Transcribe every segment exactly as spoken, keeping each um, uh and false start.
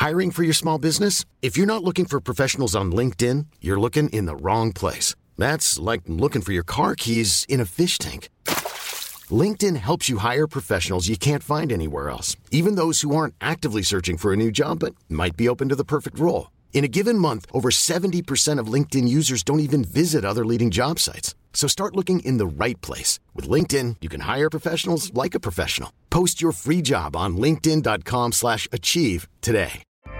Hiring for your small business? If you're not looking for professionals on LinkedIn, you're looking in the wrong place. That's like looking for your car keys in a fish tank. LinkedIn helps you hire professionals you can't find anywhere else, even those who aren't actively searching for a new job but might be open to the perfect role. In a given month, over seventy percent of LinkedIn users don't even visit other leading job sites. So start looking in the right place. With LinkedIn, you can hire professionals like a professional. Post your free job on linkedin.com slash achieve today.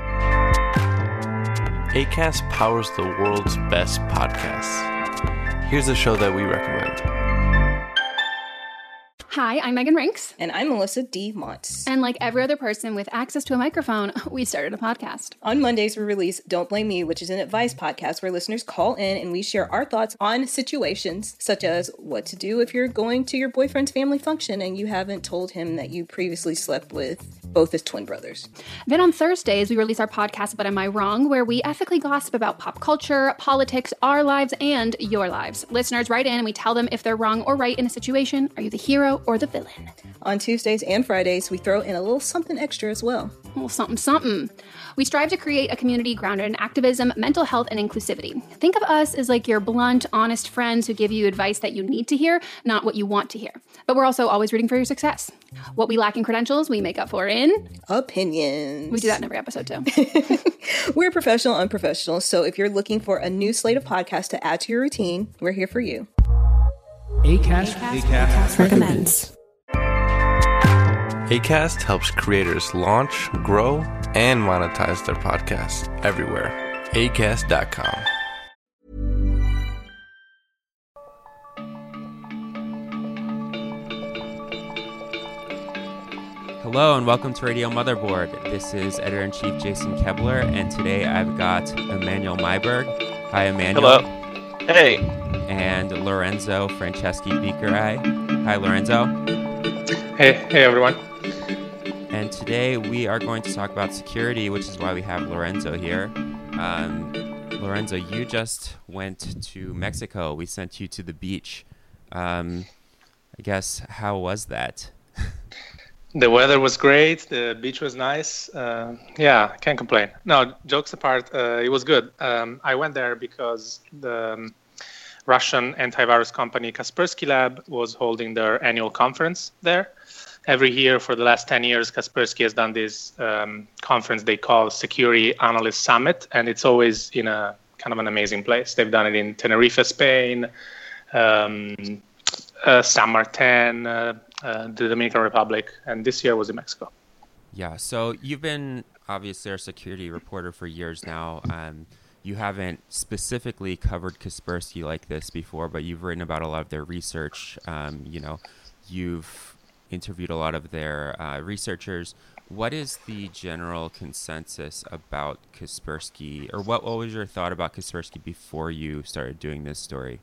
Acast powers the world's best podcasts. Here's a show that we recommend. Hi, I'm Megan Rinks. And I'm Melissa D. Montz. And like every other person with access to a microphone, we started a podcast. On Mondays, we release Don't Blame Me, which is an advice podcast where listeners call in and we share our thoughts on situations such as what to do if you're going to your boyfriend's family function and you haven't told him that you previously slept with both his twin brothers. Then on Thursdays, we release our podcast, But Am I Wrong?, where we ethically gossip about pop culture, politics, our lives, and your lives. Listeners write in and we tell them if they're wrong or right in a situation. Are you the hero or the villain? On Tuesdays and Fridays, we throw in a little something extra as well. A little something, something. We strive to create a community grounded in activism, mental health, and inclusivity. Think of us as like your blunt, honest friends who give you advice that you need to hear, not what you want to hear. But we're also always rooting for your success. What we lack in credentials, we make up for in... opinions. We do that in every episode, too. We're professional unprofessional, so if you're looking for a new slate of podcasts to add to your routine, we're here for you. Acast, Acast, Acast recommends. Acast helps creators launch, grow, and monetize their podcasts everywhere. acast dot com. Hello and welcome to Radio Motherboard. This is Editor-in-Chief Jason Kebler, and today I've got Emmanuel Myberg. Hi, Emmanuel. Hello. Hey. And Lorenzo Franceschi Beakerai. Hi, Lorenzo. Hey, hey everyone. And today we are going to talk about security, which is why we have Lorenzo here. Um, Lorenzo, you just went to Mexico. We sent you to the beach. Um, I guess, how was that? The weather was great. The beach was nice. Uh, yeah, can't complain. No, jokes apart, uh, it was good. Um, I went there because the um, Russian antivirus company Kaspersky Lab was holding their annual conference there. Every year for the last ten years, Kaspersky has done this um, conference they call Security Analyst Summit, and it's always in a kind of an amazing place. They've done it in Tenerife, Spain, um, uh, San Martin, uh, uh, the Dominican Republic, and this year was in Mexico. Yeah, so you've been obviously our security reporter for years now. Um, you haven't specifically covered Kaspersky like this before, but you've written about a lot of their research. Um, you know, you've interviewed a lot of their uh, researchers. What is the general consensus about Kaspersky, or what, what was your thought about Kaspersky before you started doing this story?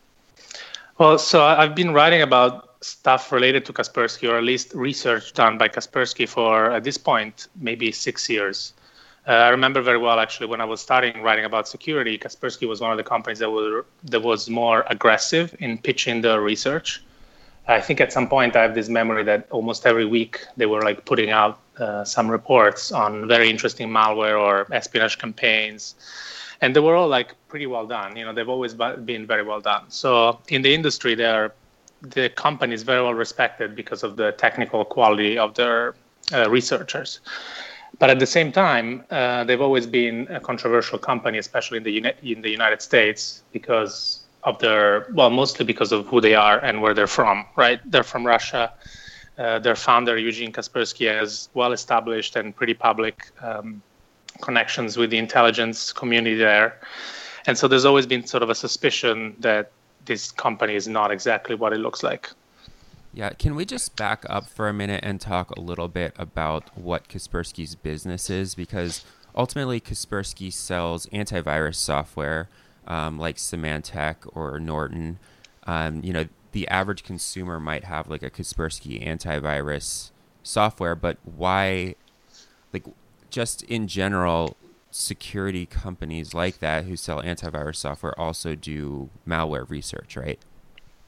Well, so I've been writing about stuff related to Kaspersky, or at least research done by Kaspersky for, at this point, maybe six years. Uh, I remember very well, actually, when I was starting writing about security, Kaspersky was one of the companies that, were, that was more aggressive in pitching the research. I think at some point I have this memory that almost every week they were like putting out uh, some reports on very interesting malware or espionage campaigns. And they were all like pretty well done. You know, they've always been very well done. So in the industry, they're, the company is very well respected because of the technical quality of their uh, researchers. But at the same time, uh, they've always been a controversial company, especially in the uni- in the United States, because of their, well, mostly because of who they are and where they're from, right? They're from Russia. Uh, their founder, Eugene Kaspersky, has well-established and pretty public um, connections with the intelligence community there. And so there's always been sort of a suspicion that this company is not exactly what it looks like. Yeah, can we just back up for a minute and talk a little bit about what Kaspersky's business is? Because ultimately, Kaspersky sells antivirus software, Um, like Symantec or Norton. Um, you know, the average consumer might have like a Kaspersky antivirus software, but why, like, just in general, security companies like that who sell antivirus software also do malware research, right?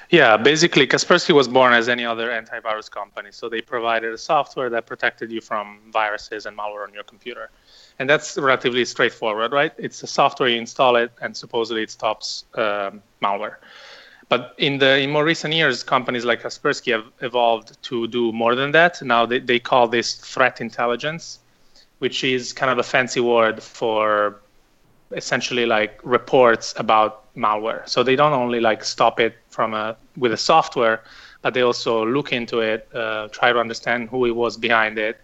Yeah, basically, Kaspersky was born as any other antivirus company. So they provided a software that protected you from viruses and malware on your computer. And that's relatively straightforward, right? It's a software, you install it, and supposedly it stops um, malware. But in the in more recent years, companies like Kaspersky have evolved to do more than that. Now they, they call this threat intelligence, which is kind of a fancy word for essentially like reports about malware. So they don't only like stop it from a with a software, but they also look into it, uh, try to understand who it was behind it,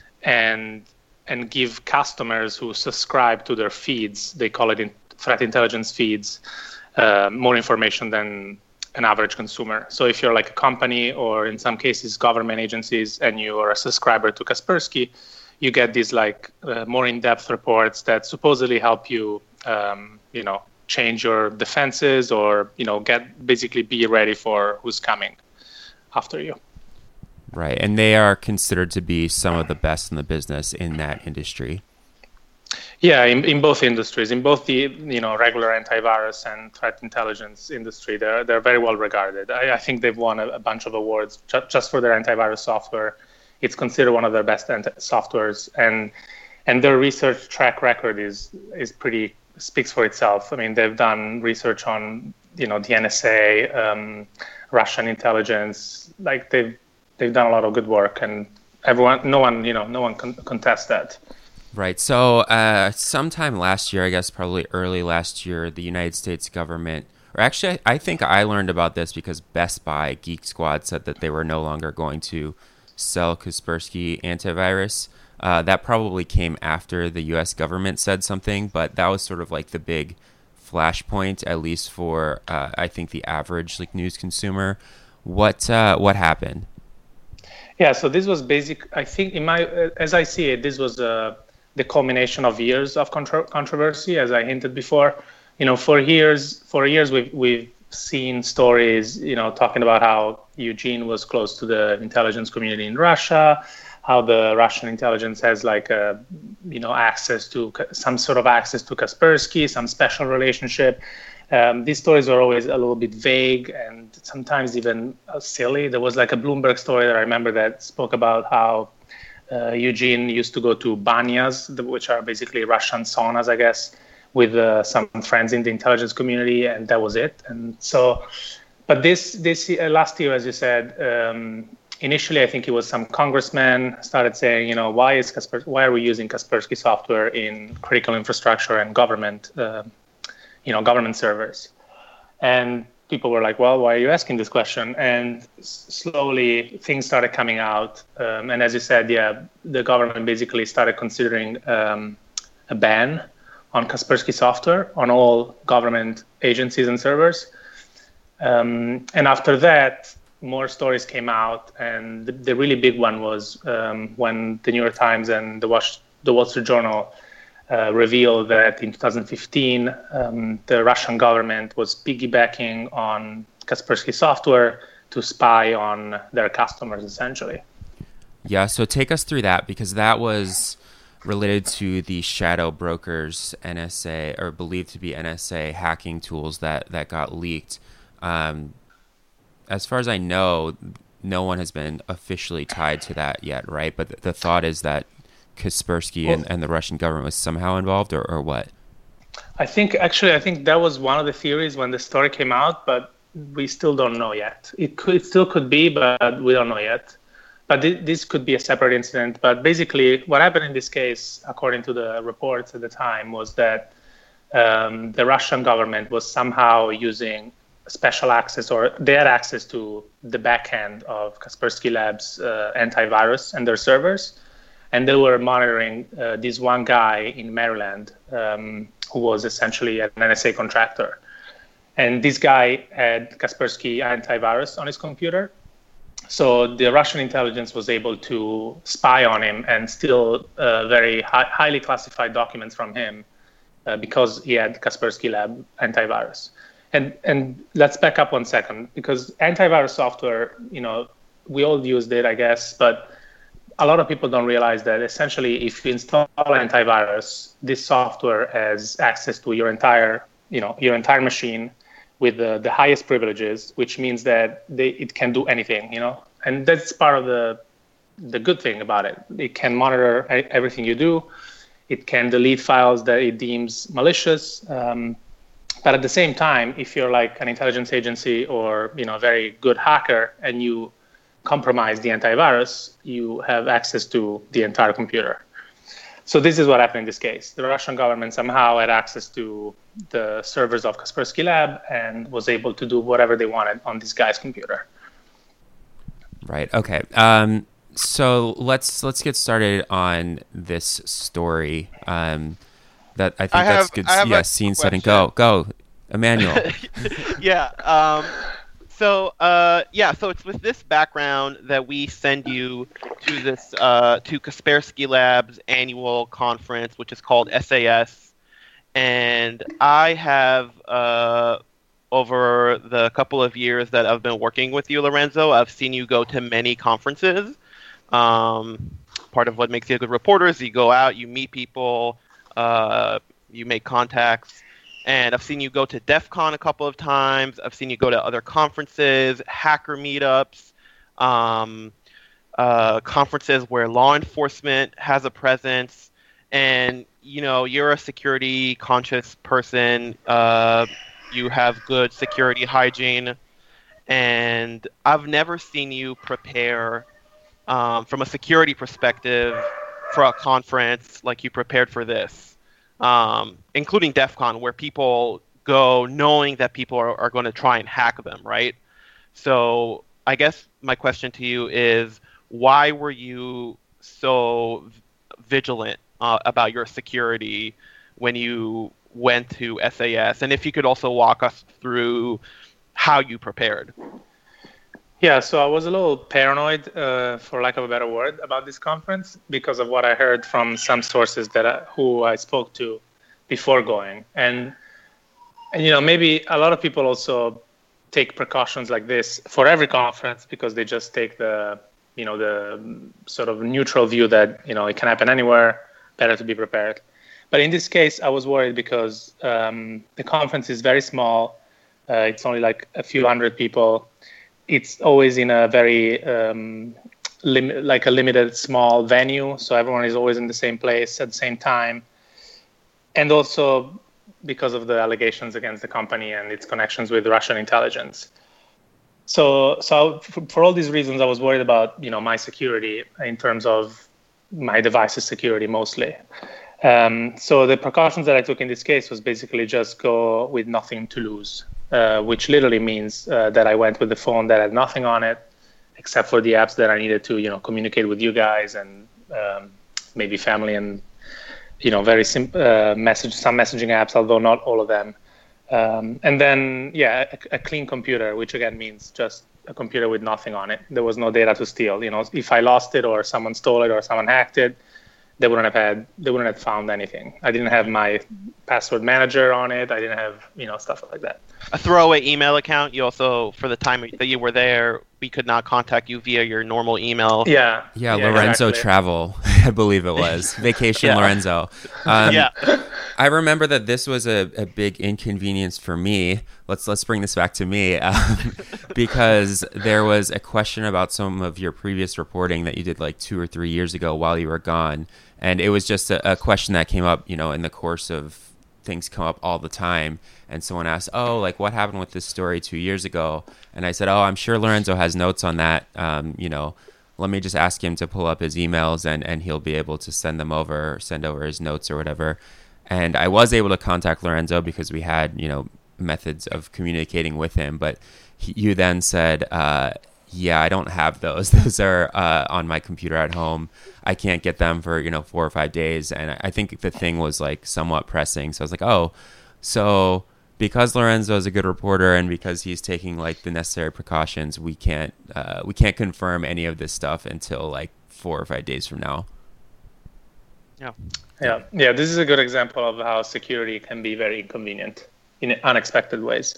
and and give customers who subscribe to their feeds, they call it in threat intelligence feeds, uh, more information than an average consumer. So if you're like a company or in some cases government agencies and you are a subscriber to Kaspersky, you get these like uh, more in-depth reports that supposedly help you, um, you know, change your defenses or, you know, get basically be ready for who's coming after you. Right. And they are considered to be some of the best in the business in that industry. Yeah, in, in both industries, in both the you know regular antivirus and threat intelligence industry, they're they're very well regarded. I, I think they've won a, a bunch of awards ju- just for their antivirus software. It's considered one of their best anti- softwares, and and their research track record is is pretty speaks for itself. I mean, they've done research on you know the N S A, um, Russian intelligence. Like they've they've done a lot of good work, and everyone, no one you know no one con- contests that. Right. So uh, sometime last year, I guess probably early last year, the United States government, or actually I think I learned about this because Best Buy, Geek Squad, said that they were no longer going to sell Kaspersky antivirus. Uh, that probably came after the U S government said something, but that was sort of like the big flashpoint, at least for, uh, I think, the average like news consumer. What uh, what happened? Yeah, so this was basic, I think, in my as I see it, this was a uh, the culmination of years of contro- controversy, as I hinted before. You know, for years, for years we've we've seen stories, you know, talking about how Eugene was close to the intelligence community in Russia, how the Russian intelligence has like a, you know, access to some sort of access to Kaspersky, some special relationship. Um, these stories are always a little bit vague and sometimes even uh, silly. There was like a Bloomberg story that I remember that spoke about how Uh, Eugene used to go to banyas, which are basically Russian saunas, I guess, with uh, some friends in the intelligence community, and that was it. And so, but this this uh, last year, as you said, um, initially I think it was some congressman started saying, you know, why is Kasper, why are we using Kaspersky software in critical infrastructure and government, uh, you know, government servers? And people were like, well, why are you asking this question? And s- slowly things started coming out. Um, and as you said, yeah, the government basically started considering um, a ban on Kaspersky software on all government agencies and servers. Um, and after that, more stories came out. And the, the really big one was um, when the New York Times and the, Wash- the Wall Street Journal Uh, revealed that in two thousand fifteen, um, the Russian government was piggybacking on Kaspersky software to spy on their customers, essentially. Yeah, so take us through that, because that was related to the shadow brokers, N S A, or believed to be N S A hacking tools that, that got leaked. Um, as far as I know, no one has been officially tied to that yet, right? But the, the thought is that Kaspersky well, and, and the Russian government was somehow involved, or, or what? I think, actually, I think that was one of the theories when the story came out, but we still don't know yet. It could, it still could be, but we don't know yet. But th- this could be a separate incident. But basically, what happened in this case, according to the reports at the time, was that um, the Russian government was somehow using special access, or they had access to the back end of Kaspersky Labs uh, antivirus and their servers. And they were monitoring uh, this one guy in Maryland um, who was essentially an N S A contractor. And this guy had Kaspersky antivirus on his computer. So the Russian intelligence was able to spy on him and steal uh, very hi- highly classified documents from him uh, because he had Kaspersky Lab antivirus. And and let's back up one second, because antivirus software, you know, we all used it, I guess, but a lot of people don't realize that essentially if you install antivirus, this software has access to your entire, you know, your entire machine, with the, the highest privileges, which means that they, it can do anything, you know, and that's part of the the good thing about it. It can monitor everything you do. It can delete files that it deems malicious. Um, but at the same time, if you're like an intelligence agency or, you know, a very good hacker and you compromise the antivirus, you have access to the entire computer. So this is what happened in this case. The Russian government somehow had access to the servers of Kaspersky Lab and was able to do whatever they wanted on this guy's computer. Right. Okay. Um, so let's let's get started on this story. Um, that I think I that's have, good. I have Yeah, a scene question. setting. Go, go, Emmanuel. yeah. Um, so uh, yeah. So it's with this background that we send you to this uh, to Kaspersky Lab's annual conference, which is called S A S. And I have uh, over the couple of years that I've been working with you, Lorenzo, I've seen you go to many conferences. Um, part of what makes you a good reporter is you go out, you meet people, uh, you make contacts. And I've seen you go to DEF CON a couple of times. I've seen you go to other conferences, hacker meetups, um, uh, conferences where law enforcement has a presence. And, you know, you're a security conscious person. Uh, you have good security hygiene. And I've never seen you prepare um, from a security perspective for a conference like you prepared for this. Um, including DEF CON, where people go knowing that people are, are going to try and hack them, right? So I guess my question to you is, why were you so vigilant uh, about your security when you went to S A S? And if you could also walk us through how you prepared. Yeah, so I was a little paranoid, uh, for lack of a better word, about this conference because of what I heard from some sources that I, who I spoke to before going. And, and, you know, maybe a lot of people also take precautions like this for every conference because they just take the, you know, the sort of neutral view that, you know, it can happen anywhere, better to be prepared. But in this case, I was worried because um, the conference is very small. Uh, it's only like a few hundred people. It's always in a very um, lim- like a limited small venue, so everyone is always in the same place at the same time. And also because of the allegations against the company and its connections with Russian intelligence. So, so for, for all these reasons, I was worried about, you know, my security in terms of my device's security mostly. Um, so the precautions that I took in this case was basically just go with nothing to lose. Uh, which literally means uh, that I went with the phone that had nothing on it, except for the apps that I needed to, you know, communicate with you guys and um, maybe family and, you know, very simple uh, message, some messaging apps, although not all of them. Um, and then, yeah, a, a clean computer, which again means just a computer with nothing on it. There was no data to steal. You know, if I lost it or someone stole it or someone hacked it, they wouldn't have had, they wouldn't have found anything. I didn't have my password manager on it. I didn't have, you know, stuff like that. A throwaway email account. You also, for the time that you were there, we could not contact you via your normal email. Yeah. Yeah, yeah Lorenzo exactly. Travel, I believe it was. Vacation Yeah. Lorenzo. Um, Yeah. I remember that this was a, a big inconvenience for me. Let's let's bring this back to me um, because there was a question about some of your previous reporting that you did like two or three years ago while you were gone, and it was just a, a question that came up, you know, in the course of things come up all the time. And someone asked, "Oh, like what happened with this story two years ago?" And I said, "Oh, I'm sure Lorenzo has notes on that. Um, you know, let me just ask him to pull up his emails, and and he'll be able to send them over, or send over his notes or whatever." And I was able to contact Lorenzo because we had, you know, methods of communicating with him. But he, you then said, uh, yeah, I don't have those. Those are uh, on my computer at home. I can't get them for, you know, four or five days. And I think the thing was like somewhat pressing. So I was like, oh, so because Lorenzo is a good reporter and because he's taking like the necessary precautions, we can't uh, we can't confirm any of this stuff until like four or five days from now. Yeah. Yeah, yeah. This is a good example of how security can be very inconvenient in unexpected ways.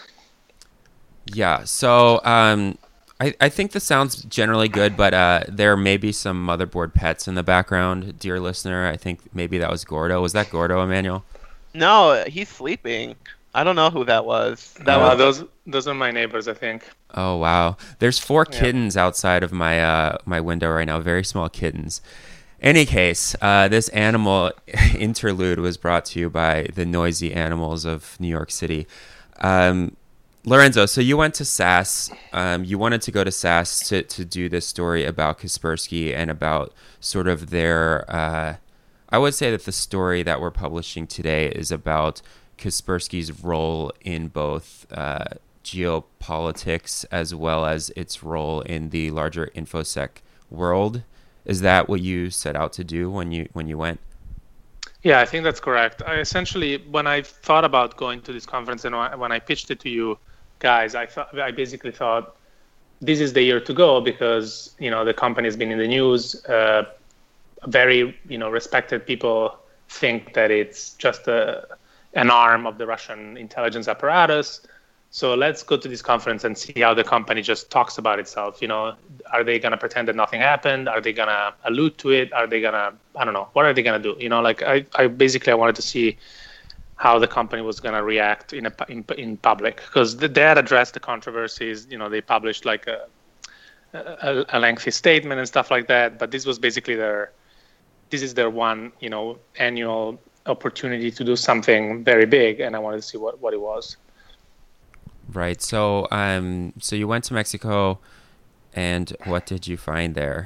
Yeah. So um, I I think this sounds generally good, but uh, there may be some motherboard pets in the background, dear listener. I think maybe that was Gordo. Was that Gordo, Emmanuel? No, he's sleeping. I don't know who that was. That Uh, was those those are my neighbors, I think. Oh wow, there's four Yeah. kittens outside of my uh, my window right now. Very small kittens. Any case, uh, this animal interlude was brought to you by the noisy animals of New York City. Um, Lorenzo, so you went to S A S. Um, you wanted to go to S A S to, to do this story about Kaspersky and about sort of their... Uh, I would say that the story that we're publishing today is about Kaspersky's role in both uh, geopolitics as well as its role in the larger InfoSec world. Is that what you set out to do when you when you went? Yeah, I think that's correct. I essentially, when I thought about going to this conference and when I pitched it to you guys, I thought I basically thought this is the year to go because you know the company has been in the news. Uh, very you know respected people think that it's just a, an arm of the Russian intelligence apparatus. So let's go to this conference and see how the company just talks about itself. You know, are they going to pretend that nothing happened? Are they going to allude to it? Are they going to, I don't know, what are they going to do? You know, like I, I basically I wanted to see how the company was going to react in, a, in in public because they had addressed the controversies. You know, they published like a, a, a lengthy statement and stuff like that. But this was basically their, this is their one, you know, annual opportunity to do something very big. And I wanted to see what, what it was. Right. So, um, so you went to Mexico, and what did you find there?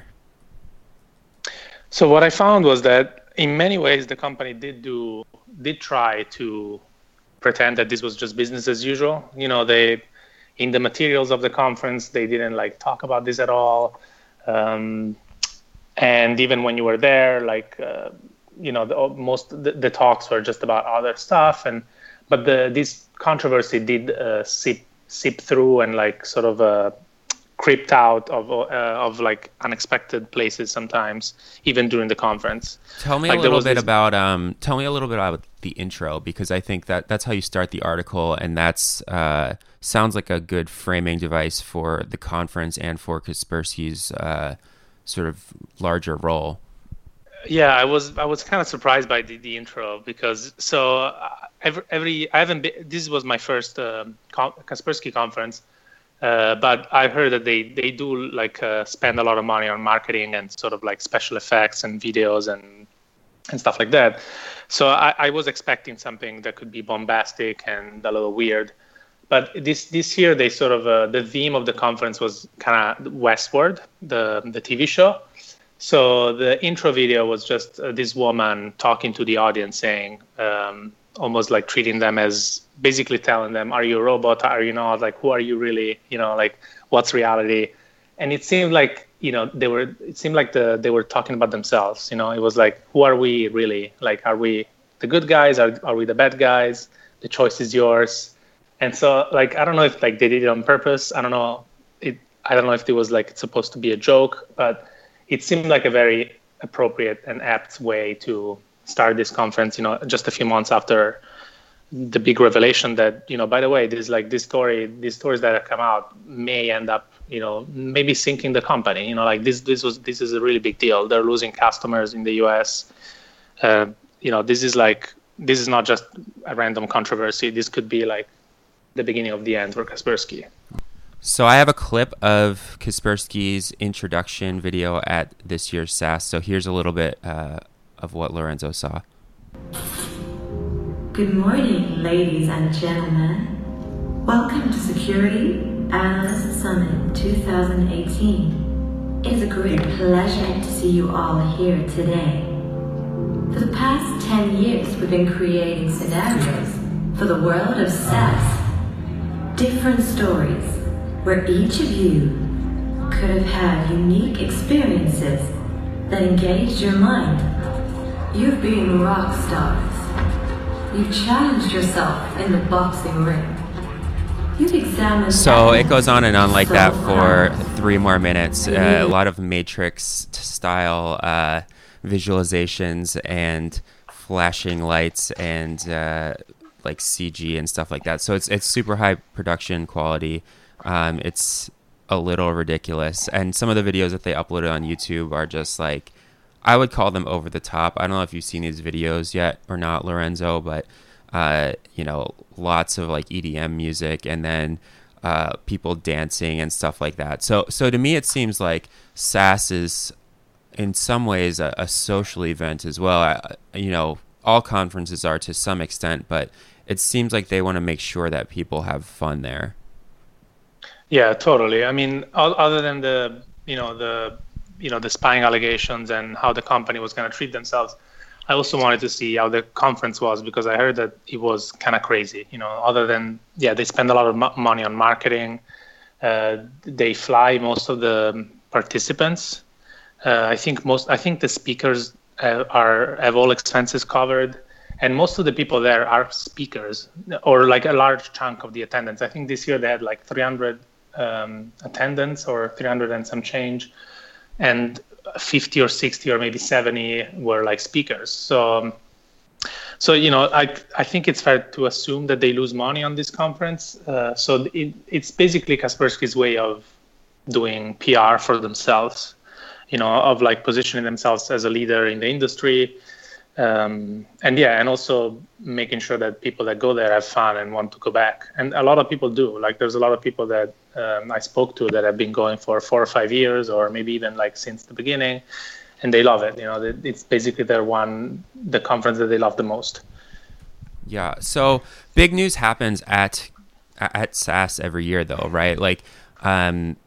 So what I found was that in many ways the company did do did try to pretend that this was just business as usual. You know, they in the materials of the conference they didn't like talk about this at all, um, and even when you were there, like uh, you know, the, most the, the talks were just about other stuff and. But the this controversy did uh, seep seep through and like sort of uh, creeped out of uh, of like unexpected places sometimes, even during the conference. Tell me like a little bit this... about um. Tell me a little bit about the intro because I think that that's how you start the article, and that's uh sounds like a good framing device for the conference and for Kaspersky's uh sort of larger role. Yeah, I was I was kind of surprised by the, the intro because so uh, every, every I haven't been, this was my first um, Kaspersky conference, uh, but I heard that they they do like uh, spend a lot of money on marketing and sort of like special effects and videos and and stuff like that. So I, I was expecting something that could be bombastic and a little weird, but this this year they sort of uh, the theme of the conference was kind of Westworld, the the T V show. So the intro video was just uh, this woman talking to the audience saying, um, almost like treating them as basically telling them, are you a robot? Are you not? Like, who are you really? You know, like what's reality? And it seemed like, you know, they were, it seemed like the, they were talking about themselves. You know, it was like, who are we really? Like, are we the good guys? Are, are we the bad guys? The choice is yours. And so like, I don't know if like they did it on purpose. I don't know. It, I don't know if it was like, it's supposed to be a joke, but it seemed like a very appropriate and apt way to start this conference, you know, just a few months after the big revelation that, you know, by the way, this like this story, these stories that have come out may end up, you know, maybe sinking the company, you know, like this, this was, this is a really big deal. They're losing customers in the U S. Uh, you know, this is like, this is not just a random controversy. This could be like the beginning of the end for Kaspersky. So I have a clip of Kaspersky's introduction video at this year's S A S. So here's a little bit uh, of what Lorenzo saw. Good morning, ladies and gentlemen. Welcome to Security Analyst Summit twenty eighteen. It is a great pleasure to see you all here today. For the past ten years, we've been creating scenarios for the world of S A S. Different stories where each of you could have had unique experiences that engaged your mind. You've been rock stars. You've challenged yourself in the boxing ring. You've examined... So it goes on and on like that for three more minutes. Uh, a lot of Matrix-style uh, visualizations and flashing lights and uh, like C G and stuff like that. So it's it's super high production quality. Um, it's a little ridiculous. And some of the videos that they uploaded on YouTube are just like, I would call them over the top. I don't know if you've seen these videos yet or not, Lorenzo, but uh, you know, lots of like E D M music, and then uh, people dancing and stuff like that. So, so to me, it seems like S A S is in some ways a, a social event as well. I, you know, all conferences are to some extent, but it seems like they want to make sure that people have fun there. Yeah, totally. I mean, other than the, you know, the, you know, the spying allegations and how the company was going to treat themselves, I also wanted to see how the conference was, because I heard that it was kind of crazy. You know, other than, yeah, they spend a lot of mo- money on marketing. Uh, they fly most of the participants. Uh, I think most, I think the speakers uh, are have all expenses covered, and most of the people there are speakers, or like a large chunk of the attendance. I think this year they had like three hundred um, attendants, or three hundred and some change, and fifty or sixty or maybe seventy were like speakers. So, so you know, I I think it's fair to assume that they lose money on this conference. Uh, so it, it's basically Kaspersky's way of doing P R for themselves, you know, of like positioning themselves as a leader in the industry. Um, and yeah, and also making sure that people that go there have fun and want to go back. And a lot of people do. Like, there's a lot of people that um, I spoke to that have been going for four or five years, or maybe even like since the beginning, and they love it. You know, it's basically their one, the conference that they love the most. Yeah. So big news happens at at S A S every year, though, right? Like, um,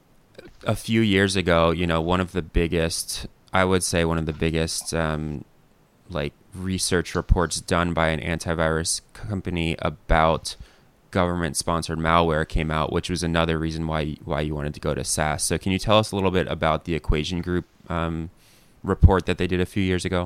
a few years ago, you know, one of the biggest, I would say, one of the biggest. Um, like research reports done by an antivirus company about government-sponsored malware came out, which was another reason why why you wanted to go to S A S. So can you tell us a little bit about the Equation Group um, report that they did a few years ago?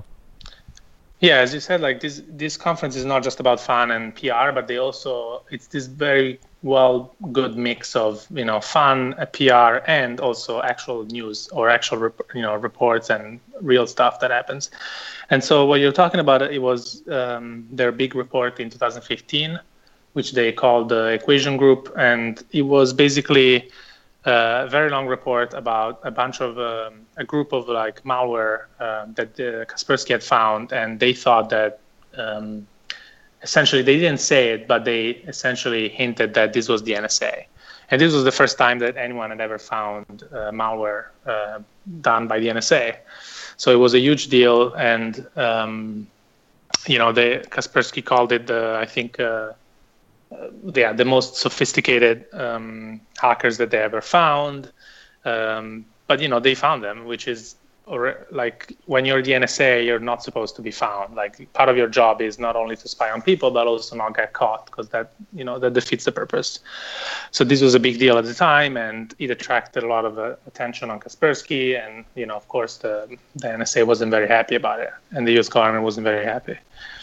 Yeah, as you said, like this this conference is not just about fun and P R, but they also, it's this very well good mix of, you know, fun, P R, and also actual news or actual, you know, reports and real stuff that happens. And so what you're talking about, it was um, their big report in two thousand fifteen, which they called the Equation Group. And it was basically a very long report about a bunch of, um, a group of like malware uh, that uh, Kaspersky had found. And they thought that um, essentially, they didn't say it, but they essentially hinted that this was the N S A. And this was the first time that anyone had ever found uh, malware uh, done by the N S A. So it was a huge deal, and um, you know, the Kaspersky called it the, I think, uh, uh, yeah, the most sophisticated um, hackers that they ever found. Um, but you know, they found them, which is, or like when you're the N S A, you're not supposed to be found. Like, part of your job is not only to spy on people, but also not get caught, because that, you know, that defeats the purpose. So this was a big deal at the time, and it attracted a lot of uh, attention on Kaspersky. And, you know, of course, the, the N S A wasn't very happy about it, and the U S government wasn't very happy.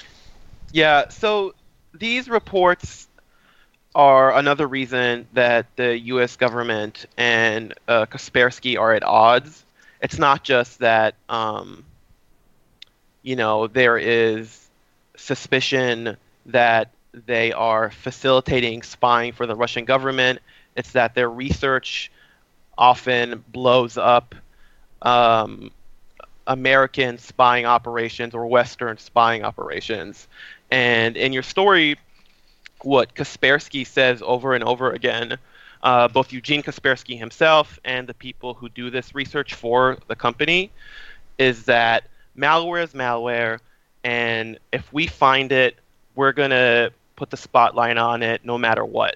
Yeah, so these reports are another reason that the U S government and uh, Kaspersky are at odds. It's not just that, um, you know, there is suspicion that they are facilitating spying for the Russian government. It's that their research often blows up um, American spying operations or Western spying operations. And in your story, what Kaspersky says over and over again, Uh, both Eugene Kaspersky himself and the people who do this research for the company, is that malware is malware, and if we find it, we're going to put the spotlight on it no matter what.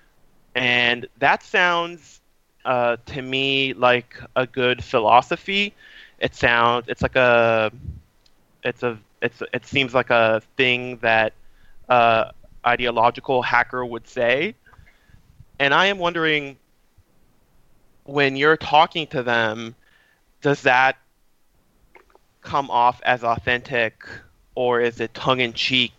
And that sounds uh, to me like a good philosophy. It sounds, it's like a, it's a, it's, it seems like a thing that uh, ideological hacker would say. And I am wondering, when you're talking to them, does that come off as authentic, or is it tongue-in-cheek,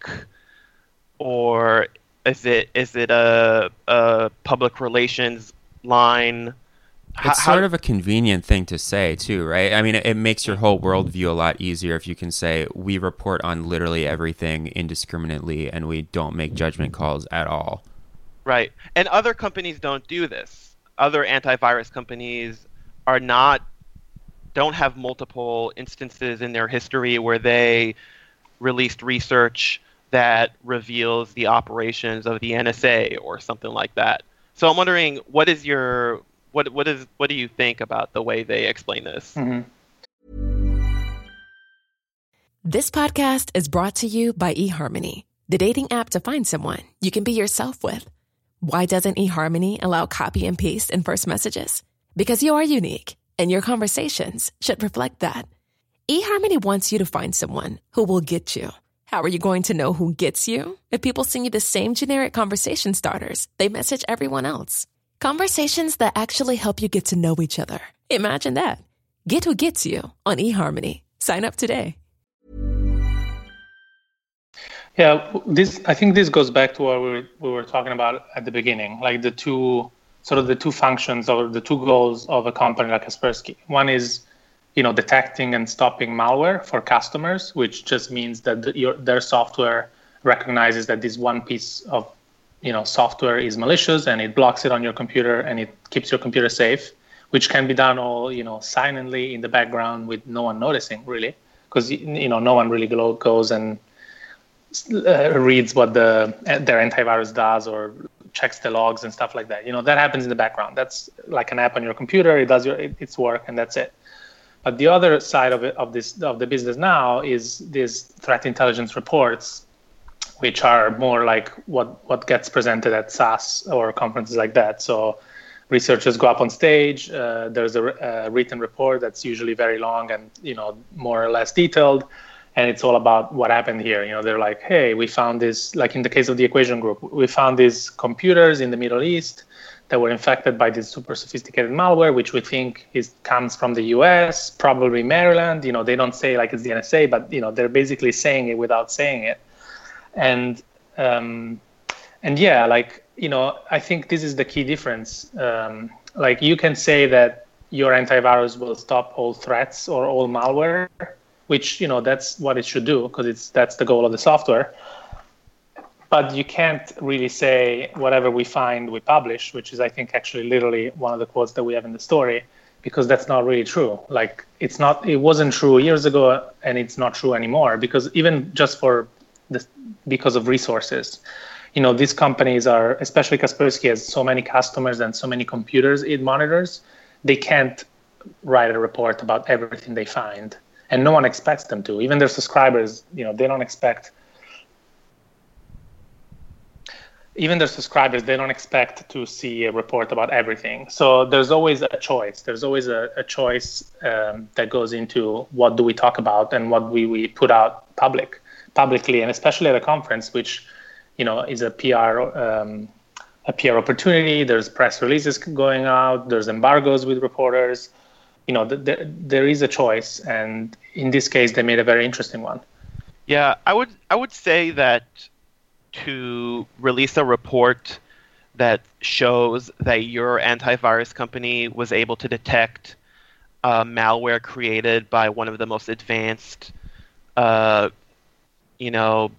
or is it is it a, a public relations line? It's How, sort of a convenient thing to say, too, right? I mean, it, it makes your whole worldview a lot easier if you can say, we report on literally everything indiscriminately, and we don't make judgment calls at all. Right. And other companies don't do this. Other antivirus companies are not, don't have multiple instances in their history where they released research that reveals the operations of the N S A or something like that. So I'm wondering, what is your what what is what do you think about the way they explain this? Mm-hmm. This podcast is brought to you by eHarmony, the dating app to find someone you can be yourself with. Why doesn't eHarmony allow copy and paste in first messages? Because you are unique, and your conversations should reflect that. eHarmony wants you to find someone who will get you. How are you going to know who gets you? If people send you the same generic conversation starters they message everyone else. Conversations that actually help you get to know each other. Imagine that. Get who gets you on eHarmony. Sign up today. Yeah, this I think this goes back to what we were, we were talking about at the beginning, like the two sort of the two functions or the two goals of a company like Kaspersky. One is, you know, detecting and stopping malware for customers, which just means that the, your, their software recognizes that this one piece of, you know, software is malicious and it blocks it on your computer and it keeps your computer safe, which can be done all, you know, silently in the background with no one noticing, really, because, you know, no one really goes and uh, reads what the their antivirus does or checks the logs and stuff like that. You know, that happens in the background. That's like an app on your computer. It does your its work and that's it. But the other side of it, of this, of the business now, is these threat intelligence reports, which are more like what, what gets presented at S A S or conferences like that. So researchers go up on stage. Uh, there's a, a written report that's usually very long and, you know, more or less detailed, and it's all about what happened here. You know, they're like, hey, we found this, like in the case of the Equation Group, we found these computers in the Middle East that were infected by this super sophisticated malware, which we think is comes from the U S, probably Maryland. You know, they don't say like it's the N S A, but, you know, they're basically saying it without saying it. And, um, and yeah, like, you know, I think this is the key difference. Um, like you can say that your antivirus will stop all threats or all malware, which, you know, that's what it should do because it's that's the goal of the software. But you can't really say whatever we find, we publish, which is, I think, actually literally one of the quotes that we have in the story, because that's not really true. Like it's not, it wasn't true years ago, and it's not true anymore. Because even just for this, because of resources, you know, these companies are, especially Kaspersky has so many customers and so many computers it monitors, they can't write a report about everything they find, and no one expects them to. Even their subscribers, you know, they don't expect. Even their subscribers, they don't expect to see a report about everything. So there's always a choice. There's always a, a choice um, that goes into what do we talk about and what we, we put out public, publicly, and especially at a conference, which, you know, is a P R um, a P R opportunity. There's press releases going out. There's embargoes with reporters. You know, th- th- there is a choice, and in this case, they made a very interesting one. Yeah, I would I would say that to release a report that shows that your antivirus company was able to detect uh, malware created by one of the most advanced, uh, you know,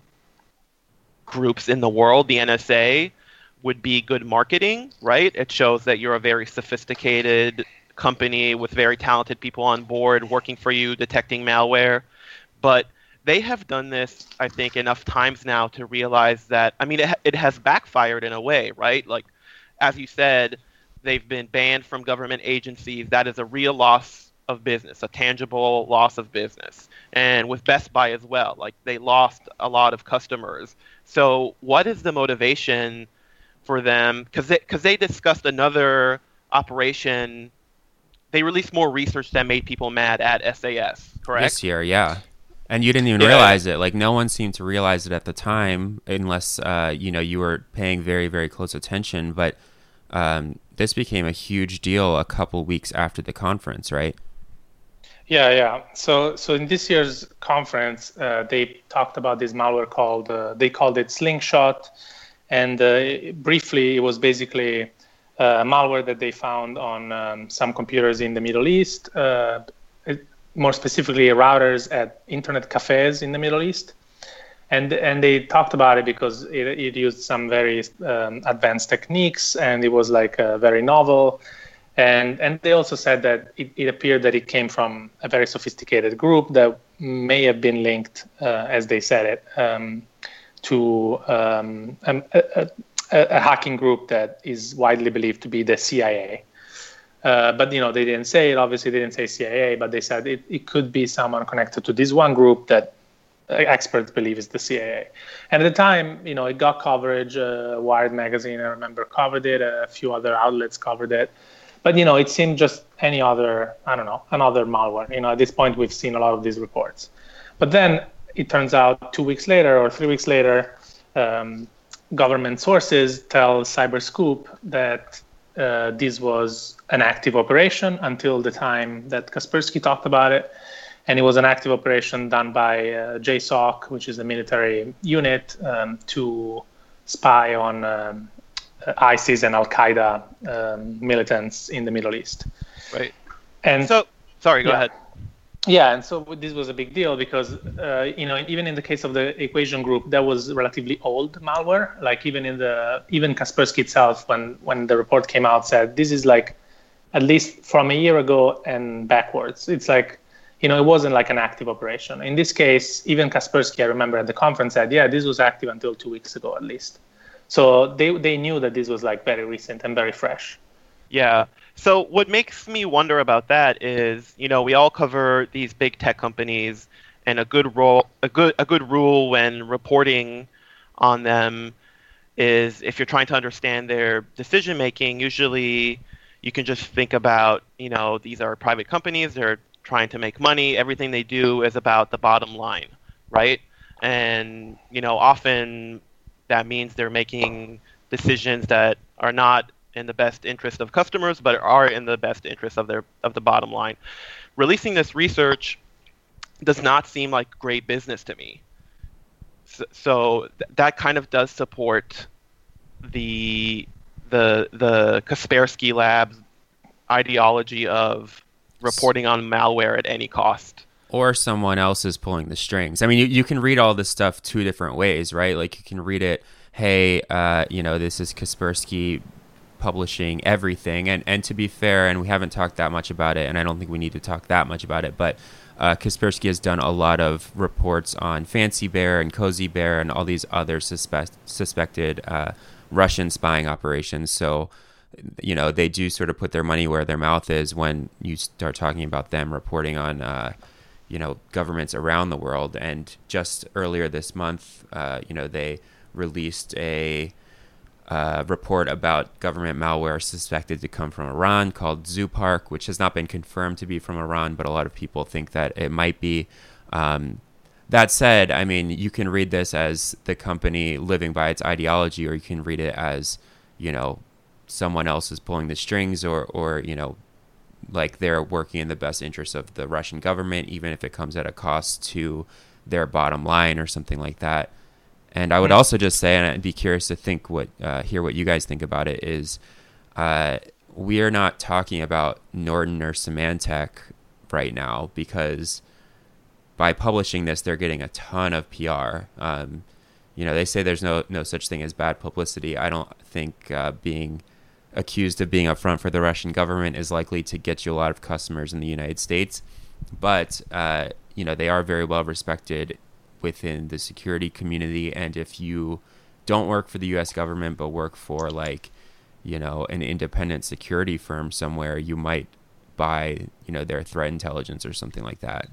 groups in the world, the N S A, would be good marketing, right? It shows that you're a very sophisticated company with very talented people on board working for you, detecting malware. But they have done this, I think, enough times now to realize that, I mean, it, it has backfired in a way, right? Like, as you said, they've been banned from government agencies. That is a real loss of business, a tangible loss of business. And with Best Buy as well, like they lost a lot of customers. So what is the motivation for them? Because they, because they discussed another operation. They released more research that made people mad at S A S, correct? This year, yeah. And you didn't even yeah. realize it. Like, no one seemed to realize it at the time, unless, uh, you know, you were paying very, very close attention. But um, this became a huge deal a couple weeks after the conference, right? Yeah, yeah. So, so in this year's conference, uh, they talked about this malware called, uh, they called it Slingshot. And uh, briefly, it was basically uh, malware that they found on um, some computers in the Middle East. Uh, it, more specifically routers at internet cafes in the Middle East. And and they talked about it because it, it used some very um, advanced techniques, and it was like uh, very novel. And and they also said that it, it appeared that it came from a very sophisticated group that may have been linked, uh, as they said it, um, to um, a, a, a hacking group that is widely believed to be the C I A. Uh, but, you know, they didn't say it. Obviously, they didn't say C I A, but they said it, it could be someone connected to this one group that experts believe is the C I A. And at the time, you know, it got coverage. Uh, Wired magazine, I remember, covered it. A few other outlets covered it. But, you know, it seemed just any other, I don't know, another malware. You know, at this point, we've seen a lot of these reports. But then it turns out two weeks later or three weeks later, um, government sources tell Cyberscoop that uh, this was an active operation until the time that Kaspersky talked about it. And it was an active operation done by uh, J SOC, which is a military unit, um, to spy on um, ISIS and Al-Qaeda um, militants in the Middle East. Right. And so, sorry, go yeah. ahead. Yeah, and so this was a big deal because, uh, you know, even in the case of the Equation Group, that was relatively old malware. Like even in the, even Kaspersky itself, when, when the report came out, said this is like at least from a year ago and backwards. It's like, you know, it wasn't like an active operation. In this case, even Kaspersky, I remember at the conference said, yeah, this was active until two weeks ago at least. So they they knew that this was like very recent and very fresh. Yeah. So what makes me wonder about that is, you know, we all cover these big tech companies, and a good role, a good a good rule when reporting on them is if you're trying to understand their decision making, usually you can just think about, you know, these are private companies, they're trying to make money, everything they do is about the bottom line, right? And, you know, often that means they're making decisions that are not in the best interest of customers, but are in the best interest of their of the bottom line. Releasing this research does not seem like great business to me. So, so th- that kind of does support the the the Kaspersky Labs ideology of reporting on malware at any cost. Or someone else is pulling the strings. I mean, you, you can read all this stuff two different ways, right? Like you can read it, hey, uh, you know, this is Kaspersky publishing everything. And, and to be fair, and we haven't talked that much about it, and I don't think we need to talk that much about it, but uh, Kaspersky has done a lot of reports on Fancy Bear and Cozy Bear and all these other suspect, suspected uh, Russian spying operations. So, you know, they do sort of put their money where their mouth is when you start talking about them reporting on uh, you know, governments around the world. And just earlier this month, uh, you know, they released a uh, report about government malware suspected to come from Iran called Zoopark, which has not been confirmed to be from Iran, but a lot of people think that it might be. Um, that said, I mean, you can read this as the company living by its ideology, or you can read it as, you know, someone else is pulling the strings, or, or you know, like they're working in the best interest of the Russian government, even if it comes at a cost to their bottom line or something like that. And I would also just say, and I'd be curious to think what, uh, hear what you guys think about it, is uh, we are not talking about Norton or Symantec right now, because by publishing this, they're getting a ton of P R. Um, you know, they say there's no, no such thing as bad publicity. I don't think uh, being accused of being up front for the Russian government is likely to get you a lot of customers in the United States. But, uh, you know, they are very well respected within the security community. And if you don't work for the U S government, but work for like, you know, an independent security firm somewhere, you might buy, you know, their threat intelligence or something like that.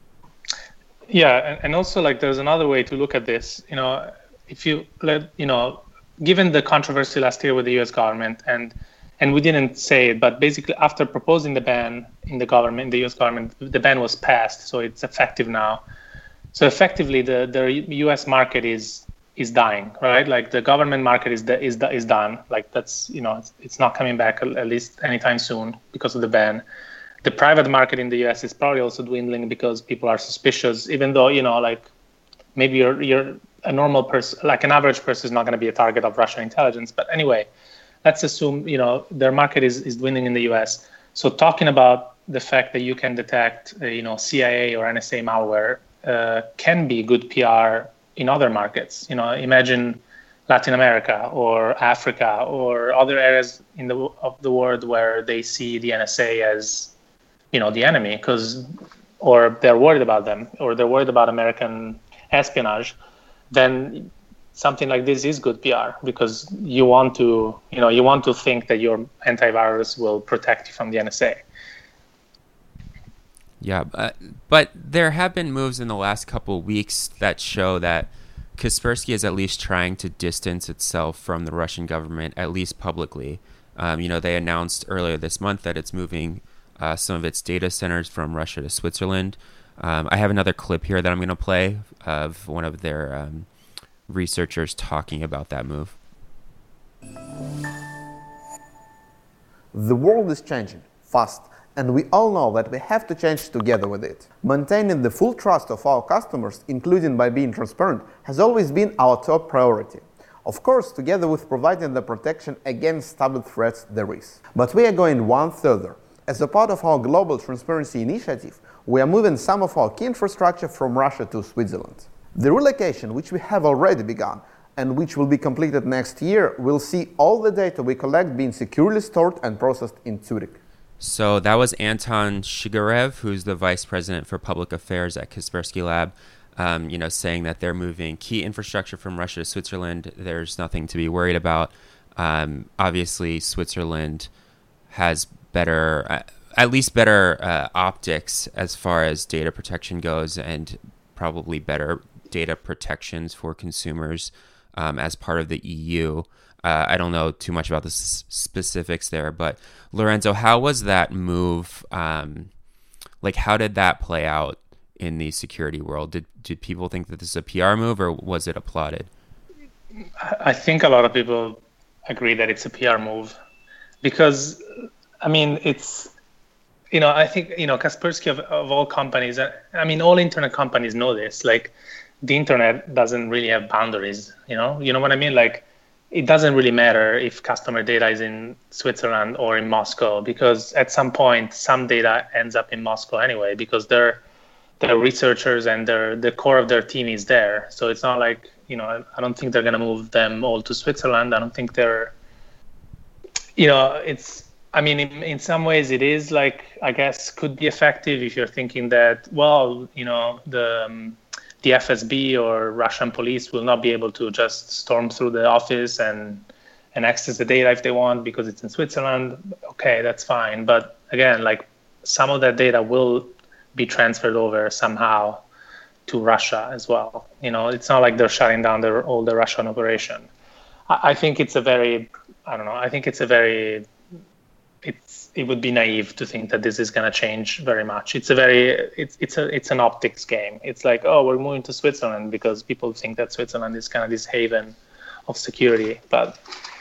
Yeah. And also, like, there's another way to look at this. You know, if you let, you know, given the controversy last year with the U S government, and and we didn't say it, but basically after proposing the ban in the government, in the U S government, the ban was passed, so it's effective now. So effectively, the, the U S market is is dying, right? Like the government market is is is done. Like that's, you know, it's, it's not coming back at least anytime soon because of the ban. The private market in the U S is probably also dwindling because people are suspicious, even though, you know, like maybe you're you're a normal person, like an average person, is not going to be a target of Russian intelligence. But anyway, let's assume, you know, their market is, is dwindling in the U S. So talking about the fact that you can detect, uh, you know, C I A or N S A malware uh, can be good P R in other markets. You know, imagine Latin America or Africa or other areas in the of the world where they see the N S A as, you know, the enemy, because, or they're worried about them, or they're worried about American espionage. Then something like this is good P R because you want to, you know, you want to think that your antivirus will protect you from the N S A. Yeah, but, but there have been moves in the last couple of weeks that show that Kaspersky is at least trying to distance itself from the Russian government, at least publicly. Um, you know, they announced earlier this month that it's moving uh, some of its data centers from Russia to Switzerland. Um, I have another clip here that I'm going to play of one of their um, researchers talking about that move. The world is changing fast, and we all know that we have to change together with it. Maintaining the full trust of our customers, including by being transparent, has always been our top priority. Of course, together with providing the protection against stubborn threats there is. But we are going one further. As a part of our global transparency initiative, we are moving some of our key infrastructure from Russia to Switzerland. The relocation, which we have already begun, and which will be completed next year, will see all the data we collect being securely stored and processed in Zurich. So that was Anton Shigarev, who's the vice president for public affairs at Kaspersky Lab, um, you know, saying that they're moving key infrastructure from Russia to Switzerland. There's nothing to be worried about. Um, obviously, Switzerland has better, uh, at least better uh, optics as far as data protection goes, and probably better data protections for consumers um, as part of the E U. Uh, I don't know too much about the s- specifics there, but Lorenzo, how was that move? Um, like, how did that play out in the security world? Did did people think that this is a P R move, or was it applauded? I think a lot of people agree that it's a P R move because, I mean, it's, you know, I think, you know, Kaspersky of, of all companies, I mean, all internet companies know this. Like, the internet doesn't really have boundaries, you know? You know what I mean? Like, it doesn't really matter if customer data is in Switzerland or in Moscow, because at some point, some data ends up in Moscow anyway, because they're, they're researchers and they're, the core of their team is there. So it's not like, you know, I don't think they're going to move them all to Switzerland. I don't think they're, you know, it's, I mean, in, in some ways it is like, I guess, could be effective if you're thinking that, well, you know, the, um, the F S B or Russian police will not be able to just storm through the office and and access the data if they want because it's in Switzerland. Okay, that's fine. But again, like, some of that data will be transferred over somehow to Russia as well. You know, it's not like they're shutting down their, all the Russian operation. I, I think it's a very, I don't know, I think it's a very, it's it would be naive to think that this is going to change very much. It's a very it's it's a it's an optics game. It's like, oh, we're moving to Switzerland because people think that Switzerland is kind of this haven of security. But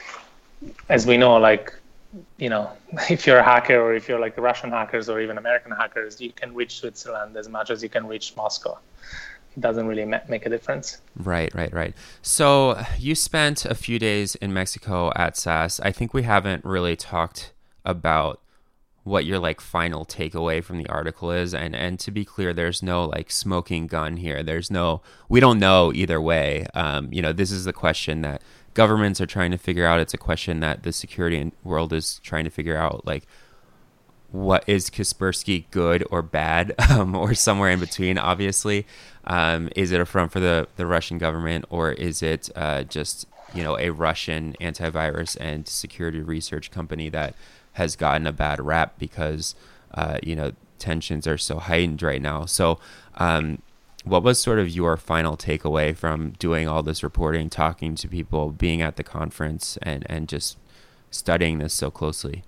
as we know, like, you know, if you're a hacker or if you're like the Russian hackers or even American hackers, you can reach Switzerland as much as you can reach Moscow. It doesn't really ma- make a difference. Right, right, right. So you spent a few days in Mexico at S A S. I think we haven't really talked about what your like final takeaway from the article is, and and to be clear, there's no like smoking gun here. There's no, we don't know either way. Um, you know, this is the question that governments are trying to figure out. It's a question that the security world is trying to figure out. Like, what is Kaspersky, good or bad, um, or somewhere in between? Obviously, um, is it a front for the the Russian government, or is it uh, just, you know, a Russian antivirus and security research company that has gotten a bad rap because, uh, you know, tensions are so heightened right now. So um, what was sort of your final takeaway from doing all this reporting, talking to people, being at the conference, and, and just studying this so closely?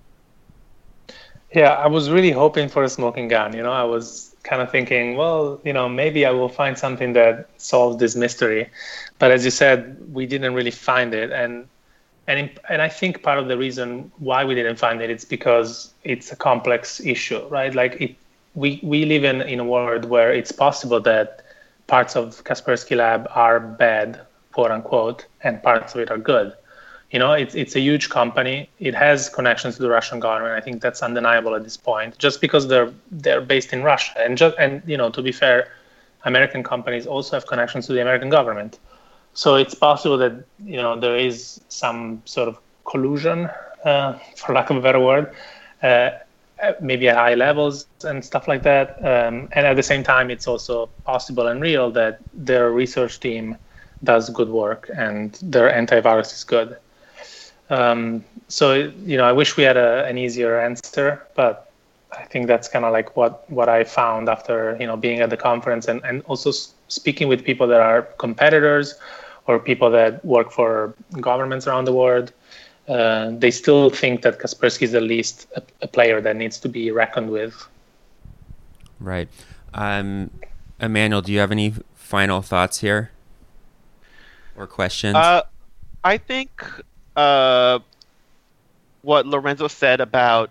Yeah, I was really hoping for a smoking gun. You know, I was kind of thinking, well, you know, maybe I will find something that solves this mystery. But as you said, we didn't really find it. And And in, and I think part of the reason why we didn't find it is because it's a complex issue, right? Like, it, we we live in, in a world where it's possible that parts of Kaspersky Lab are bad, quote unquote, and parts of it are good. You know, it's it's a huge company. It has connections to the Russian government. I think that's undeniable at this point, just because they're they're based in Russia. And just and you know, to be fair, American companies also have connections to the American government. So it's possible that, you know, there is some sort of collusion, uh, for lack of a better word, uh, maybe at high levels and stuff like that. Um, and at the same time, it's also possible and real that their research team does good work and their antivirus is good. Um, so, you know, I wish we had a, an easier answer, but I think that's kind of like what, what I found after, you know, being at the conference and, and also speaking with people that are competitors or people that work for governments around the world. Uh, they still think that Kaspersky is at least a, a player that needs to be reckoned with. Right. Um, Emmanuel, do you have any final thoughts here or questions? Uh, I think uh, what Lorenzo said about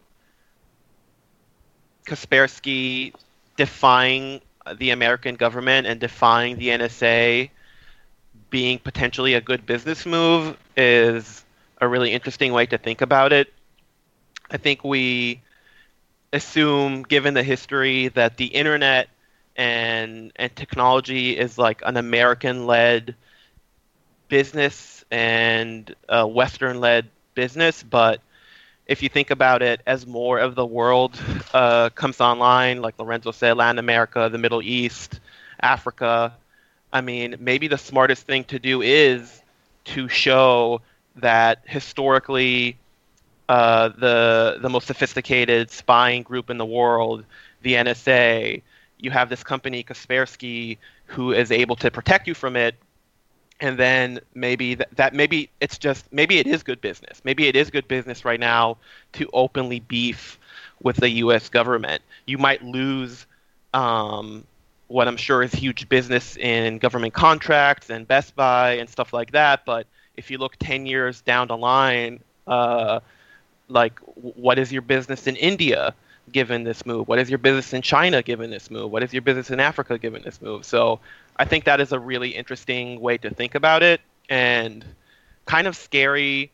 Kaspersky defying the American government and defying the N S A being potentially a good business move is a really interesting way to think about it. I think we assume, given the history, that the internet and and technology is like an American-led business and a Western-led business. But if you think about it, as more of the world uh, comes online, like Lorenzo said, Latin America, the Middle East, Africa, I mean, maybe the smartest thing to do is to show that historically uh, the the most sophisticated spying group in the world, the N S A, you have this company, Kaspersky, who is able to protect you from it. And then maybe that, that maybe it's just, maybe it is good business. Maybe it is good business right now to openly beef with the U S government. You might lose um, what I'm sure is huge business in government contracts and Best Buy and stuff like that. But if you look ten years down the line, uh, like what is your business in India given this move? What is your business in China given this move? What is your business in Africa given this move? So I think that is a really interesting way to think about it, and kind of scary,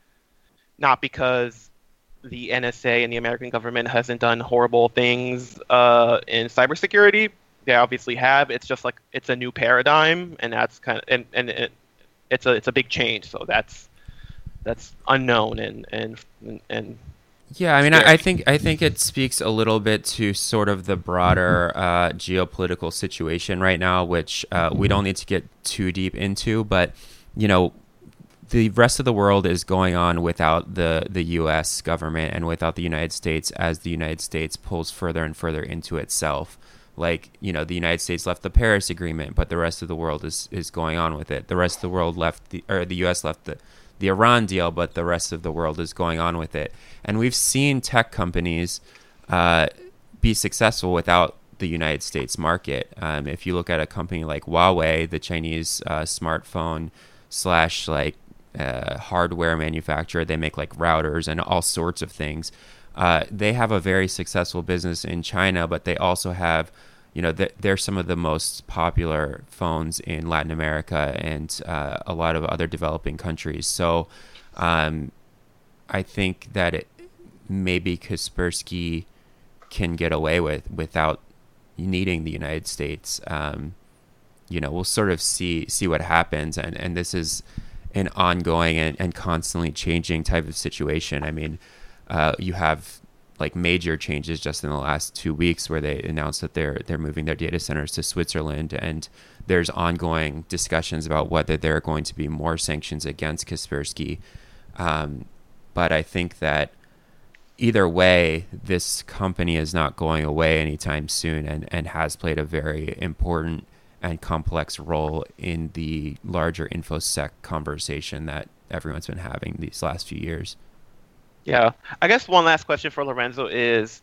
not because the N S A and the American government hasn't done horrible things uh, in cybersecurity. They obviously have. It's just like it's a new paradigm, and that's kind of and, and it, it's a it's a big change. So that's that's unknown and and and. Yeah, I mean, I, I think I think it speaks a little bit to sort of the broader uh, geopolitical situation right now, which uh, we don't need to get too deep into. But you know, the rest of the world is going on without the the U S government and without the United States, as the United States pulls further and further into itself. Like, you know, the United States left the Paris Agreement, but the rest of the world is is going on with it. The rest of the world left the or the U S left the. the Iran deal, but the rest of the world is going on with it. And we've seen tech companies uh, be successful without the United States market. Um, if you look at a company like Huawei, the Chinese uh, smartphone slash like uh, hardware manufacturer, they make like routers and all sorts of things. Uh, they have a very successful business in China, but they also have, you know, they're some of the most popular phones in Latin America and uh, a lot of other developing countries. So um, I think that it, maybe Kaspersky can get away with without needing the United States. Um, you know, we'll sort of see see what happens. And, and this is an ongoing and, and constantly changing type of situation. I mean, uh, you have like major changes just in the last two weeks where they announced that they're they're moving their data centers to Switzerland, and there's ongoing discussions about whether there are going to be more sanctions against Kaspersky. Um, but I think that either way, this company is not going away anytime soon, and, and has played a very important and complex role in the larger InfoSec conversation that everyone's been having these last few years. Yeah, I guess one last question for Lorenzo is,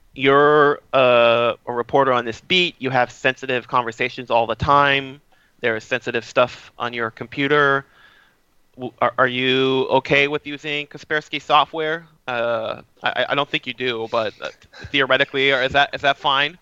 you're uh, a reporter on this beat. You have sensitive conversations all the time. There is sensitive stuff on your computer. Are, are you okay with using Kaspersky software? Uh, I, I don't think you do, but uh, theoretically, or is that is that fine?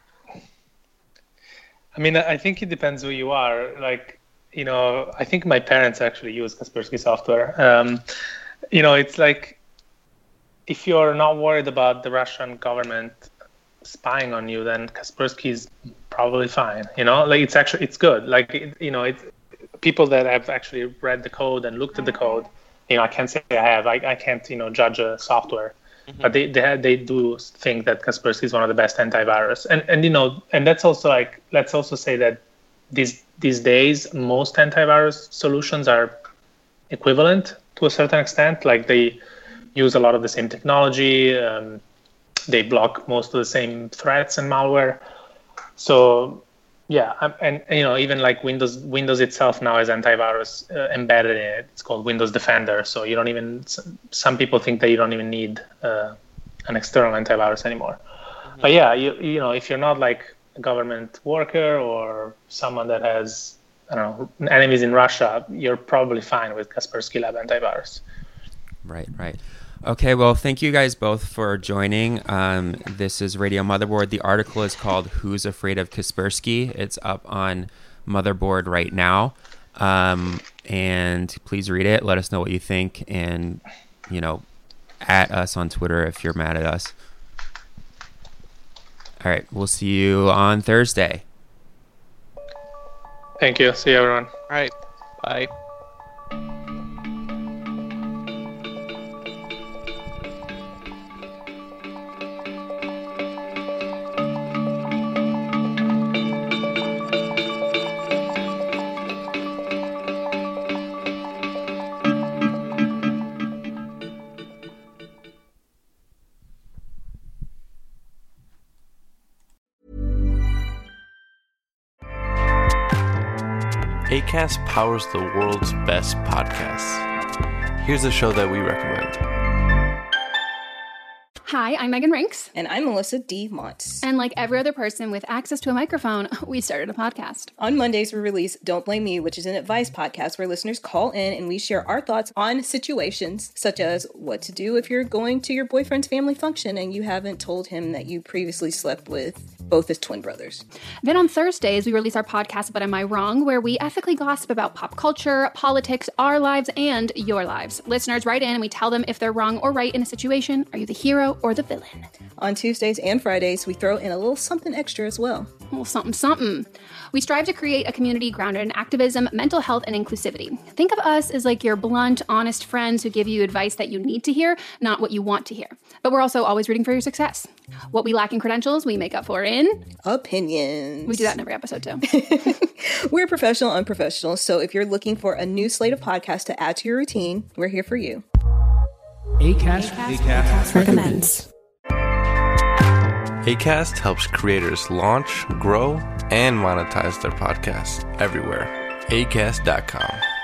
I mean, I think it depends who you are. Like, you know, I think my parents actually use Kaspersky software. Um, you know, it's like, if you're not worried about the Russian government spying on you, then Kaspersky is probably fine. You know, like it's actually, it's good. Like, it, you know, it's people that have actually read the code and looked at the code. You know, I can't say I have. I, I can't, you know, judge a software, mm-hmm. but they they, have, they do think that Kaspersky is one of the best antivirus. And and you know, and that's also like, let's also say that these these days, most antivirus solutions are equivalent to a certain extent. Like they use a lot of the same technology. Um, they block most of the same threats and malware. So yeah, and, and you know, even like Windows Windows itself now has antivirus uh, embedded in it. It's called Windows Defender. So you don't even, some people think that you don't even need uh, an external antivirus anymore. Mm-hmm. But yeah, you you know, if you're not like a government worker or someone that has, I don't know, enemies in Russia, you're probably fine with Kaspersky Lab antivirus. Right, right. Okay, well, thank you guys both for joining. Um, this is Radio Motherboard. The article is called Who's Afraid of Kaspersky? It's up on Motherboard right now. Um, and please read it. Let us know what you think. And, you know, at us on Twitter if you're mad at us. All right, we'll see you on Thursday. Thank you. See you, everyone. All right. Bye. Acast powers the world's best podcasts. Here's a show that we recommend. Hi, I'm Megan Rinks. And I'm Melissa D. Montz. And like every other person with access to a microphone, we started a podcast. On Mondays, we release Don't Blame Me, which is an advice podcast where listeners call in and we share our thoughts on situations such as what to do if you're going to your boyfriend's family function and you haven't told him that you previously slept with both his twin brothers. Then on Thursdays, we release our podcast, But Am I Wrong?, where we ethically gossip about pop culture, politics, our lives, and your lives. Listeners write in and we tell them if they're wrong or right in a situation. Are you the hero or the villain? On Tuesdays and Fridays, we throw in a little something extra as well. A little something, something. We strive to create a community grounded in activism, mental health, and inclusivity. Think of us as like your blunt, honest friends who give you advice that you need to hear, not what you want to hear. But we're also always rooting for your success. What we lack in credentials, we make up for in opinions. We do that in every episode, too. We're professional, unprofessional. So if you're looking for a new slate of podcasts to add to your routine, we're here for you. Acast, Acast, Acast recommends. Acast helps creators launch, grow, and monetize their podcasts everywhere. Acast dot com.